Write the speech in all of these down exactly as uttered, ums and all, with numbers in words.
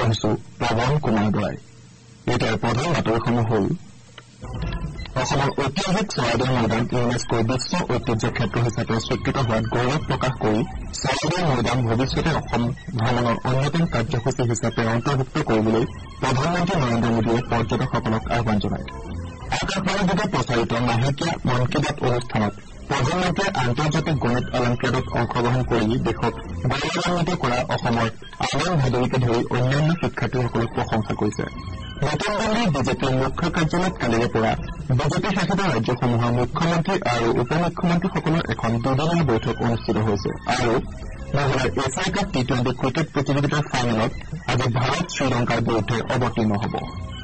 আহিছো পৱন কুমাৰ বৰাই। এতিয়া প্ৰধান বাতৰিসমূহ হ'ল অসমৰ ঐতিহাসিক চৰাইদেউ মৈদাম ইউনেস্কোৰ বিশ্ব ঐতিহ্য ক্ষেত্ৰ হিচাপে স্বীকৃত হোৱাত গৌৰৱ প্ৰকাশ কৰি চৰাইদেউ মৈদাম ভৱিষ্যতে অসম ভ্ৰমণৰ অন্যতম কাৰ্যসূচী হিচাপে অন্তৰ্ভুক্ত কৰিবলৈ প্ৰধানমন্ত্ৰী নৰেন্দ্ৰ মোদীয়ে পৰ্যটকসকলক আহ্বান জনায়। আকাশবাণীযোগে প্ৰচাৰিত মাহেকীয়া মন কী বাত অনুষ্ঠানত প্ৰধানমন্ত্ৰীয়ে আন্তৰ্জাতিক গণিত অলিম্পিয়াডত অংশগ্ৰহণ কৰি দেশক গৌৰৱান্বিত কৰা অসমৰ আনন্দ ভাদুৰীকে ধৰি অন্যান্য শিক্ষাৰ্থীসকলক প্ৰশংসা কৰিছে। নতুন দিল্লীৰ বিজেপিৰ মুখ্য কাৰ্যালয়ত কালিৰে পৰা বিজেপি শাসিত ৰাজ্যসমূহৰ মুখ্যমন্ত্ৰী আৰু উপ মুখ্যমন্ত্ৰীসকলৰ এখন দুদিনীয়া বৈঠক অনুষ্ঠিত হৈছে আৰু মহিলাৰ Asia cup T twenty cricket প্ৰতিযোগিতাৰ ফাইনেলত আজি ভাৰত শ্ৰীলংকাৰ বিৰুদ্ধে অৱতীৰ্ণ হ'ব।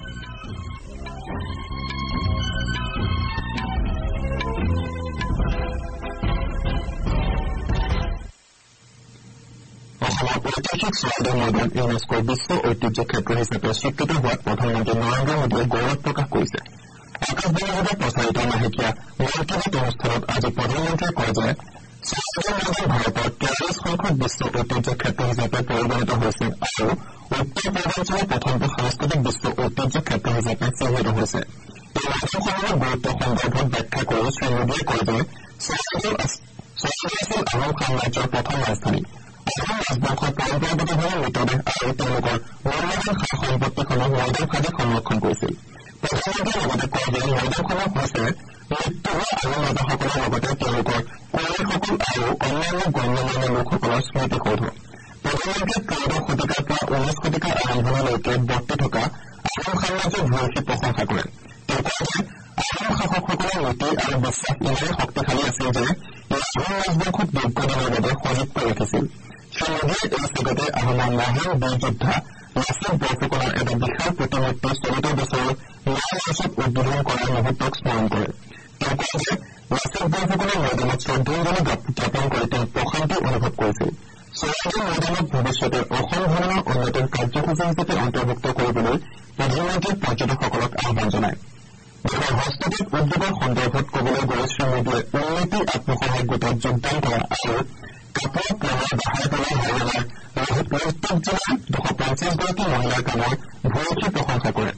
অসমৰ ঐতিহাসিক চৰাইদেউ মৈদাম ইউনেস্কোৰ বিশ্ব ঐতিহ্য ক্ষেত্ৰ হিচাপে স্বীকৃত হোৱাত প্ৰধানমন্ত্ৰী নৰেন্দ্ৰ মোদীয়ে গৌৰৱ প্ৰকাশ কৰিছে। আকাশবাণীযোগে প্ৰচাৰিত মাহেকীয়া মন কী বাত অনুষ্ঠানত আজি প্ৰধানমন্ত্ৰীয়ে কয় যে চৰাইদেউ মৈদাম ভাৰতৰ তেৰাল্লিছ সংখ্যক বিশ্ব ঐতিহ্য ক্ষেত্ৰ হিচাপে পৰিগণিত হৈছে আৰু উত্তৰ পূৰ্বাঞ্চলৰ প্ৰথমটো সাংস্কৃতিক বিশ্ব ঐতিহ্য ক্ষেত্ৰ হিচাপে চিহ্নিত হৈছে। এই মৈদামসমূহৰ গুৰুত্ব সন্দৰ্ভত ব্যাখ্যা কৰি শ্ৰীমোদীয়ে কয় যে চৰাইদেউ আছিল আহোম সাম্ৰাজ্যৰ প্ৰথম ৰাজধানী। আহোম ৰাজবংশৰ পৰম্পৰাগতভাৱে মৃতদেহ আৰু তেওঁলোকৰ মূল্যৱান সা সম্পত্তিসমূহ মৈদাম সাজি সংৰক্ষণ কৰিছিল। প্ৰধানমন্ত্ৰীয়ে লগতে কয় যে মৈদামসমূহ হৈছে মৃত্যু হোৱা আহোম ৰজাসকলৰ লগতে তেওঁলোকৰ পৰিয়ালসকল আৰু অন্যান্য গণ্যমান্য লোকসকলৰ স্মৃতিসৌধ। প্ৰধানমন্ত্ৰীয়ে ত্ৰয়োদশ শতিকাৰ পৰা ঊনৈশ শতিকাৰ আৰম্ভণিলৈকে বৰ্তি থকা আহোম সাম্ৰাজ্যৰ ভূয়সী প্ৰশংসা কৰে। তেওঁ কয় যে আহোম শাসকসকলৰ নীতি আৰু বিশ্বাস ইমানেই শক্তিশালী আছিল যে এই আহোম ৰাজবংশক দীৰ্ঘদিনৰ বাবে সজীৱ কৰি ৰাখিছিল। শ্ৰীমোদীয়ে এই চেগতে আহোমৰ মহান বীৰ যোদ্ধা লাচিত বৰফুকনৰ এটা বিশাল প্ৰতিমূৰ্তি চলিত বছৰৰ মে মাৰ্চত উদ্বোধন কৰাৰ মুহূৰ্তক স্মৰণ কৰে। তেওঁ কয় যে লাচিত বৰফুকনৰ মৈদামত শ্ৰদ্ধাঞ্জলি জ্ঞাপন কৰি তেওঁ প্ৰশান্তি অনুভৱ কৰিছিল। চৰাইদেউ মৈদামক ভৱিষ্যতে অসম ভ্ৰমণৰ অন্যতম কাৰ্যসূচী হিচাপে অন্তৰ্ভুক্ত কৰিবলৈ প্ৰধানমন্ত্ৰীয়ে পৰ্যটকসকলক আহ্বান জনায়। দেশৰ হস্ততাঁত উদ্যোগৰ সন্দৰ্ভত কবলৈ গৈ শ্ৰীমোদীয়ে উন্নতি আত্মসহায়ক গোটত যোগদান কৰা আৰু কাপোৰ প্ৰেমৰ বাহাই পেলাই হাৰিয়ানাৰ ৰোহতক জিলাৰ দুশ পঞ্চাছগৰাকী মহিলাৰ কামৰ ভূয়সী প্ৰশংসা কৰে।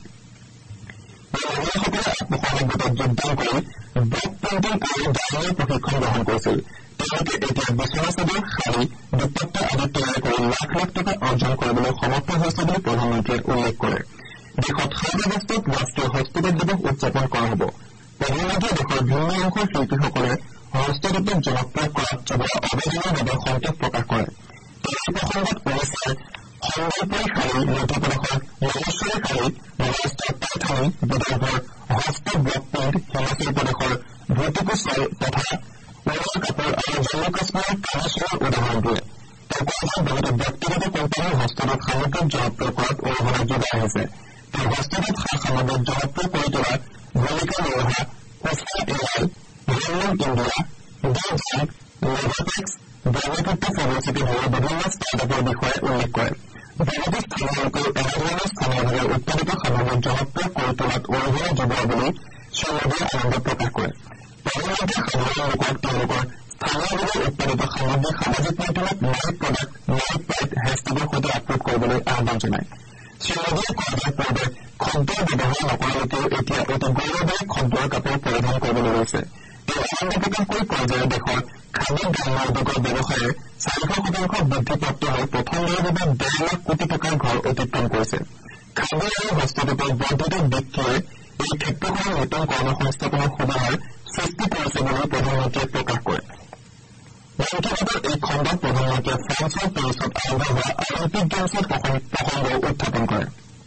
এই মহিলাসকলে আত্মসহায়ক গোটত যোগদান কৰি ব্লক পেইণ্টিং আৰু ডাইনিংৰ প্ৰশিক্ষণ গ্ৰহণ কৰিছিল। তেওঁলোকে এতিয়া বিচনা চাদৰ, শাৰী, দুপট্টা আদি তৈয়াৰ কৰি লাখ লাখ টকা অৰ্জন কৰিবলৈ সমৰ্থ হৈছে বুলি প্ৰধানমন্ত্ৰীয়ে উল্লেখ কৰে। দেশত সাত আগষ্টত ৰাষ্ট্ৰীয় হস্ততাঁত দিৱস উদযাপন কৰা হ'ব। প্ৰধানমন্ত্ৰীয়ে দেশৰ ভিন্ন অংশৰ শিল্পীসকলে হস্ততাঁতক জনপ্ৰিয় কৰাত চলোৱা অৱদানৰ বাবে সন্তোষ প্ৰকাশ কৰে। এই প্ৰসংগত ওড়িশাৰ সম্বলপুৰী শাৰী, মধ্যপ্ৰদেশৰ মহেশ্বৰী শাৰী, মহাৰাষ্ট্ৰৰ পাইথানী, বিদৰ্ভৰ হস্ত ব্লক প্ৰিণ্ট, হিমাচল প্ৰদেশৰ ভূটিকুচল তথা উলৰ কাপোৰ আৰু জম্মু কাশ্মীৰৰ কামেশ্বৰৰ উদাহৰণ দিয়ে। তেওঁ কয় যে বহুতো ব্যক্তিগত কোম্পানীৰ হস্ততাঁত সামগ্ৰীক জনপ্ৰিয় কৰাত অৰিহণা যোগাই আহিছে। তেওঁ হস্ততাঁত সা সামগ্ৰীক জনপ্ৰিয় কৰি তোলাত ভূমিকা নিৰ্বাহ কুষ্টা এয়াই, handloom India, design, Navatex, Brahmaputra Fabricity ধৰি বিভিন্ন ষ্টাৰ্টআপৰ বিষয়ে উল্লেখ কৰে। বহুতো স্থানীয় লোকেও এনেধৰণৰ স্থানীয়ভাৱে উৎপাদিত সামগ্ৰীক জনপ্ৰিয় কৰি তোলাত অৰিহণা যোগোৱা বুলি শ্ৰীমোদীয়ে আনন্দ প্ৰকাশ কৰে। প্ৰধানমন্ত্ৰীয়ে সাধাৰণ লোকক তেওঁলোকৰ স্থানীয়ভাৱে উৎপাদিত সামগ্ৰী সামাজিক মাধ্যমত মাই প্ৰডাক্ট মাই প্ৰাইড হেচটেগৰ সৈতে আপলোড কৰিবলৈ আহ্বান জনায়। শ্ৰীমোদীয়ে কয় যে পূৰ্বে খদ্দৰ ব্যৱহাৰ নকৰা লোকেও এতিয়া অতি গৌৰৱেৰে খদ্দৰ কাপোৰ পৰিধান কৰিবলৈ লৈছে। তেওঁ আনন্দ প্ৰকাশ কৰি কয় যে দেশৰ খাদী গ্ৰাম্য উদ্যোগৰ ব্যৱসায়ে চাৰিশ শতাংশ বৃদ্ধিপ্ৰাপ্ত হৈ প্ৰথমবাৰৰ বাবে ডেৰ লাখ কোটি টকাৰ ঘৰ অতিক্ৰম কৰিছে। খাদী আৰু হস্ততাঁতৰ বৰ্ধিত বিক্ৰীয়ে এই ক্ষেত্ৰখনৰ নতুন কৰ্মসংস্থাপনৰ সুবিধাৰ সৃষ্টি কৰিছে বুলি প্ৰধানমন্ত্ৰীয়ে প্ৰকাশ কৰে। মন কী বাতৰ এই খণ্ডত প্ৰধানমন্ত্ৰীয়ে ফ্ৰান্সৰ পেৰিছত আৰম্ভ হোৱা অলিম্পিক গেমছত প্ৰসংগ উত্থাপন কৰে।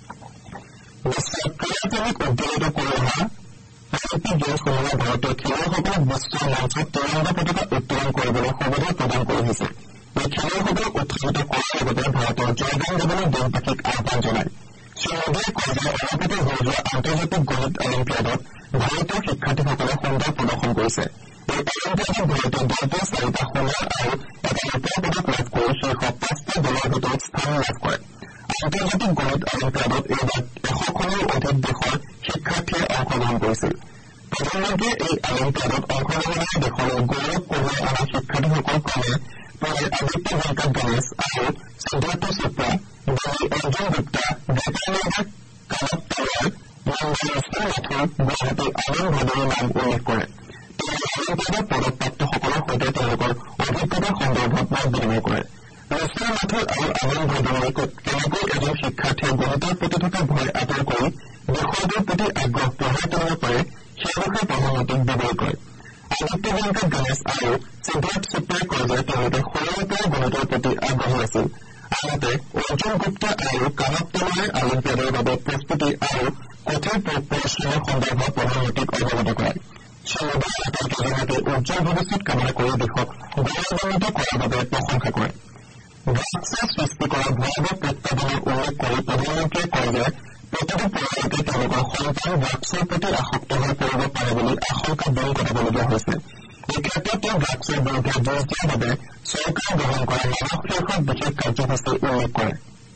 বিশ্বৰ ক্ৰীড়াপ্ৰেমীক উদ্বেলিত কৰি অহা অলিম্পিক গেমছসমূহে ভাৰতীয় খেলুৱৈসকলক বিশ্বৰ মঞ্চত ত্ৰিৰংগা পতাকা উত্তোলন কৰিবলৈ সুবিধা প্ৰদান কৰি আহিছে। এই খেলুৱৈসকলক উৎসাহিত কৰাৰ লগতে ভাৰতৰ জয়গান গাবলৈ দেশবাসীক আহ্বান জনায়। শ্ৰীমোদীয়ে কয় যে অলপতে হৈ যোৱা আন্তৰ্জাতিক গণিত অলিম্পিয়াডত ভাৰতীয় শিক্ষাৰ্থীসকলে সুন্দৰ প্ৰদৰ্শন কৰিছে। এই অলিম্পিয়াডত ভাৰতীয় দলটোৱে চাৰিটা সোণৰ আৰু এটা ৰূপৰ পদক লাভ কৰি শীৰ্ষ পাঁচটা দলৰ ভিতৰত স্থান লাভ কৰে। আন্তৰ্জাতিক গণিত অলিম্পিয়াডত এইবাৰ এশখনৰো অধিক দেশৰ শিক্ষাৰ্থীয়ে অংশগ্ৰহণ কৰিছিল। প্ৰধানমন্ত্ৰীয়ে এই অলিম্পিয়াডত অংশগ্ৰহণেৰে দেশলৈ গৌৰৱ কঢ়িয়াই অনা শিক্ষাৰ্থীসকল ক্ৰমে আদিত্য ভেংকট গণেশ আৰু সিদ্ধাৰ্থ চোপ্ৰা, দিল্লী অৰ্জুন গুপ্তা, জাপানৰ কানৱ তলৱাৰ, মুম্বাই ৰশ্মি মাথুৰ, গুৱাহাটীৰ আনন্দ ভাদুৰীৰ নাম উল্লেখ কৰে। তেওঁ অলিম্পিয়াডত পদকপ্ৰাপ্তসকলৰ সৈতে তেওঁলোকৰ অভিজ্ঞতা সন্দৰ্ভত মত বিনিময় কৰে। ৰশ্মি মাথুৰ আৰু আনন্দ ভাদুৰীয়ে কেনেকৈ এজন শিক্ষাৰ্থীয়ে গণিতৰ প্ৰতি থকা ভয় আঁতৰ কৰি বিষয়টোৰ প্ৰতি আগ্ৰহ বঢ়াই তুলিব পাৰে সেই বিষয়ে প্ৰধানমন্ত্ৰীক বিৱৰি কৰে। আদিত্য ভেংকট গণেশ আৰু সিদ্ধাৰ্থ চোপ্ৰাই কয় যে তেওঁলোকে সৰুৰে পৰাই গণিতৰ প্ৰতি আগ্ৰহী আছিল। আনহাতে অৰ্জুন গুপ্তা আৰু কানৱ তলৱাৰে অলিম্পিয়াডৰ বাবে প্ৰস্তুতি আৰু কঠিন পৰিশ্ৰমৰ সন্দৰ্ভত প্ৰধানমন্ত্ৰীক অৱগত কৰায়। শ্ৰীমোদীয়ে আটাইকেইজনকে উজ্জ্বল ভৱিষ্যত কামনা কৰি দেশক গৌৰৱান্বিত কৰাৰ বাবে প্ৰশংসা কৰে। ড্ৰাগছে সৃষ্টি কৰা ভয়াৱহ প্ৰত্যাহ্বানৰ উল্লেখ কৰি প্ৰধানমন্ত্ৰীয়ে কয় যে প্ৰতিটো পৰিয়ালকে তেওঁলোকৰ সন্তান ড্ৰাগছৰ প্ৰতি আসক্ত হৈ পৰিব পাৰে বুলি আশংকা দূৰ কৰিবলগীয়া হৈছে। এই ক্ষেত্ৰত তেওঁ ড্ৰাগছৰ বিৰুদ্ধে যুঁজ দিয়াৰ বাবে চৰকাৰে গ্ৰহণ কৰা মানস শীৰ্ষক বিশেষ কাৰ্যসূচী উল্লেখ কৰে।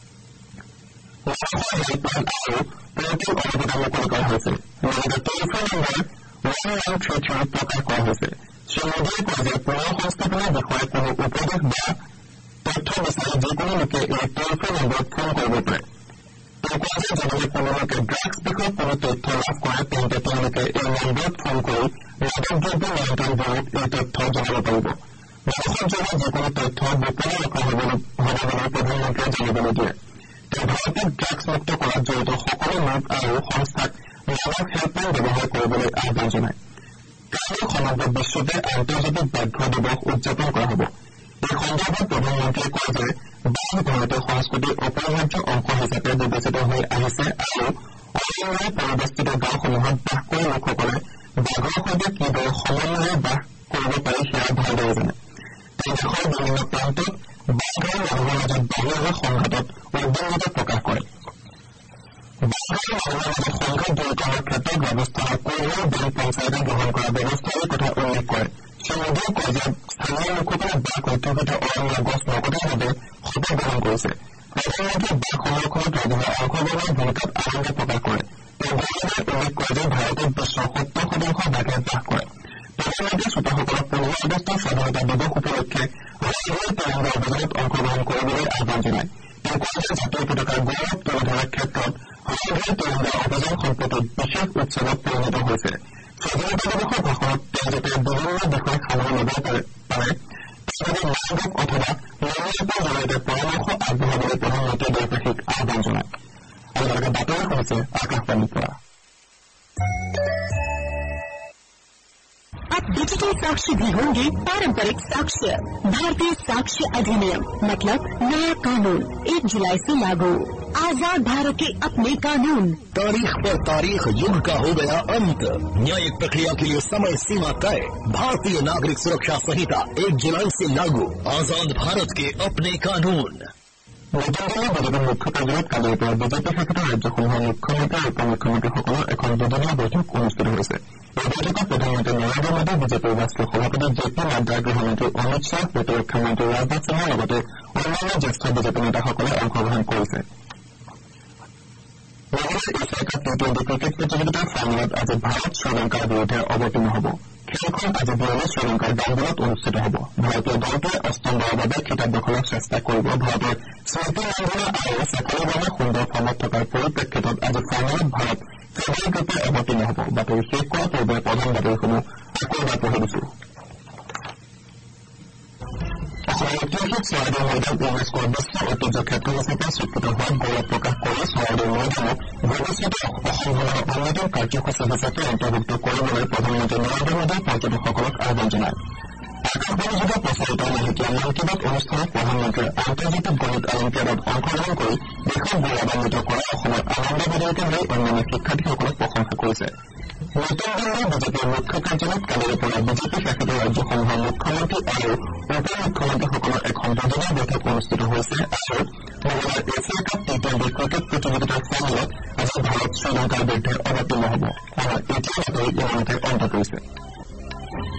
হেল্পলাইন আৰু পৰ্টেল অভিজ্ঞতা মুকলি কৰা হৈছে। লগতে telephone number one nine three three প্ৰকাশ কৰা হৈছে। শ্ৰীমোদীয়ে কয় যে পুনৰ সংস্থাপনৰ বিষয়ে কোনো উপদেশ বা তথ্য বিচাৰি যিকোনো লোকে এই টেলিফোন নম্বৰত ফোন কৰিব পাৰে। তেওঁ কয় যে যদি কোনো লোকে ড্ৰাগছ বিষয়ত কোনো তথ্য লাভ কৰে তেন্তে তেওঁলোকে এই নম্বৰত ফোন কৰি মাদকদ্ৰব্য নিয়ন্ত্ৰণ ব্যুৰোক এই তথ্য জনাব পাৰিব। দেশত জনোৱা যিকোনো তথ্য গোপনে ৰখা হ'ব বুলি প্ৰধানমন্ত্ৰীয়ে জানিবলৈ দিয়ে। তেওঁ ভাৰতক ড্ৰাগছ মুক্ত কৰাত জড়িত সকলো লোক আৰু সংস্থাক মানক হেল্পলাইন ব্যৱহাৰ কৰিবলৈ আহ্বান জনায়। কাইলৈ সমগ্ৰ বিশ্বতে আন্তৰ্জাতিক ব্যাঘ্ৰ দিৱস উদযাপন কৰা হ'ব। এই সন্দৰ্ভত প্ৰধানমন্ত্ৰীয়ে কয় যে বাঘ ভাৰতীয় সংস্কৃতিৰ অপৰিহাৰ্য অংশ হিচাপে বিবেচিত হৈ আহিছে আৰু অৰণ্যৰে পৰিৱেষ্টিত গাঁওসমূহত বাস কৰা লোকসকলে বাঘৰ সৈতে কিদৰে সমন্বয়ে বাস কৰিব পাৰি সেয়া ভালদৰে জানে। তেওঁ দেশৰ বিভিন্ন প্ৰান্তত বাঘ আৰু মানুহৰ মাজত বাঢ়ি অহা সংঘাতত উদ্বিগ্নতা প্ৰকাশ কৰে। বাঘ আৰু মানুহৰ মাজত সংঘাত দূৰ কৰাৰ ক্ষেত্ৰত ব্যৱস্থাৰ কোনোৱে বন পঞ্চায়তে গ্ৰহণ কৰা ব্যৱস্থাৰ কথা উল্লেখ কৰে। শ্ৰীমোদীয়ে কয় যে স্থানীয় লোকসকলে বাঘ অধ্যুষিত অৰণ্য গছ নকটাৰ বাবে শপত গ্ৰহণ কৰিছে। প্ৰধানমন্ত্ৰীয়ে বাঘ সংৰক্ষণত ৰাজহুৱা অংশগ্ৰহণৰ ভূমিকাত আনন্দ প্ৰকাশ কৰে। তেওঁ বাৰে উল্লেখ কৰে যে ভাৰতত বিশ্বৰ সত্তৰ শতাংশ বাঘে বাস কৰে। প্ৰধানমন্ত্ৰীয়ে শ্ৰোতাসকলক পোন্ধৰ আগষ্টৰ স্বাধীনতা দিৱস উপলক্ষে ৰাষ্ট্ৰীয় তিৰংগা অভিযানত অংশগ্ৰহণ কৰিবলৈ আহ্বান জনায়। তেওঁ কয় যে জাতীয় পতাকাৰ গৌৰৱ তুলি ধৰাৰ ক্ষেত্ৰত ৰাষ্ট্ৰীয় তিৰংগা অভিযান সম্প্ৰতি বিশেষ উৎসৱত পৰিণত হৈছে। স্বাধীনতা দিৱসৰ ভাষণত তেওঁ যাতে বিভিন্ন বিষয় সামৰি ল'ব পাৰে তাৰ বাবে মাইগভ অথবা নমো এপৰ জৰিয়তে পৰামৰ্শ আগবঢ়াবলৈ প্ৰধানমন্ত্ৰীয়ে দেশবাসীক আহ্বান জনায়। আপোনালোকে বাতৰি শুনিছে আকাশবাণীৰ পৰা। अब डिजिटल साक्ष्य भी होंगे पारंपरिक साक्ष्य। भारतीय साक्ष्य अधिनियम मतलब नया कानून एक जुलाई से लागू। आजाद भारत के अपने कानून। तारीख पर तारीख युग का हो गया अंत। न्यायिक प्रक्रिया के लिए समय सीमा तय। भारतीय नागरिक सुरक्षा संहिता एक जुलाई से लागू। आजाद भारत के अपने कानून। নতুন দিল্লীৰ বিজেপিৰ মুখ্য কাৰ্যালয়ত কালিৰ পৰা বিজেপি শাসিত ৰাজ্যসমূহৰ মুখ্যমন্ত্ৰী আৰু উপ মুখ্যমন্ত্ৰীসকলৰ এখন দুদিনীয়া বৈঠক অনুষ্ঠিত হৈছে। এই বৈঠকত প্ৰধানমন্ত্ৰী নৰেন্দ্ৰ মোদী, বিজেপিৰ ৰাষ্ট্ৰীয় সভাপতি জে পি নাড্ডা, গৃহমন্ত্ৰী অমিত শ্বাহ, প্ৰতিৰক্ষা মন্ত্ৰী ৰাজনাথ সিঙৰ লগতে অন্যান্য জ্যেষ্ঠ বিজেপি নেতাসকলে অংশগ্ৰহণ কৰিছে। লগতে Asia cup T twenty cricket প্ৰতিযোগিতাৰ ফাইনেলত আজি ভাৰত শ্ৰীলংকাৰ বিৰুদ্ধে অৱতীৰ্ণ হ'ব। খেলখন আজি বিয়লি শ্ৰীলংকাৰ ডাংগুলত অনুষ্ঠিত হ'ব। ভাৰতীয় দলটোৱে অষ্টমবাৰৰ বাবে খিতাপ দখলৰ চেষ্টা কৰিব। ভাৰতৰ স্মৃতি মন্দানা আৰু চেখৰ বাৰ্মাৰ সুন্দৰ ফৰ্মত থকাৰ পৰিপ্ৰেক্ষিতত আজি ফাইনেলত ভাৰত ফেভাৰিট ৰূপে অৱতীৰ্ণ হ'ব। বাতৰি শেষ কৰাৰ পূৰ্বে প্ৰধান বাতৰিসমূহ আকৌ এবাৰ পঢ়ি দিছো। অসমৰ ঐতিহাসিক চৰাইদেউ মৈদাম ইউনেস্কোৰ বিশ্ব ঐতিহ্য ক্ষেত্ৰ হিচাপে স্বীকৃত হোৱাত গৌৰৱ প্ৰকাশ কৰি চৰাইদেউ মৈদামক ভৱিষ্যতে অসম ভ্ৰমণৰ অন্যতম কাৰ্যসূচী হিচাপে অন্তৰ্ভুক্ত কৰিবলৈ প্ৰধানমন্ত্ৰী নৰেন্দ্ৰ মোদীয়ে পৰ্যটকসকলক আহ্বান জনায়। আকাশবাণীযোগে প্ৰচাৰিত মাহেকীয়া মন কী বাত অনুষ্ঠানত প্ৰধানমন্ত্ৰীয়ে আন্তৰ্জাতিক গণিত অলিম্পিয়াডত অংশগ্ৰহণ কৰি দেশক গৌৰৱান্বিত কৰা অসমৰ আনন্দ বাদৰকে ধৰি অন্যান্য শিক্ষাৰ্থীসকলক প্ৰশংসা কৰিছে। নতুন দিল্লীৰ বিজেপিৰ মুখ্য কাৰ্যালয়ত কালিৰে পৰা বিজেপি শাসিত ৰাজ্যসমূহৰ মুখ্যমন্ত্ৰী আৰু উপ মুখ্যমন্ত্ৰীসকলৰ এখন দুদিনীয়া বৈঠক অনুষ্ঠিত হৈছে আৰু মহিলাৰ Asia cup T twenty cricket প্ৰতিযোগিতাৰ ফাইনেলত আজি ভাৰত শ্ৰীলংকাৰ বিৰুদ্ধে অৱতীৰ্ণ হ'ব। আমাৰ এতিয়া বাতৰি ইমানতে অন্ত পৰিছে।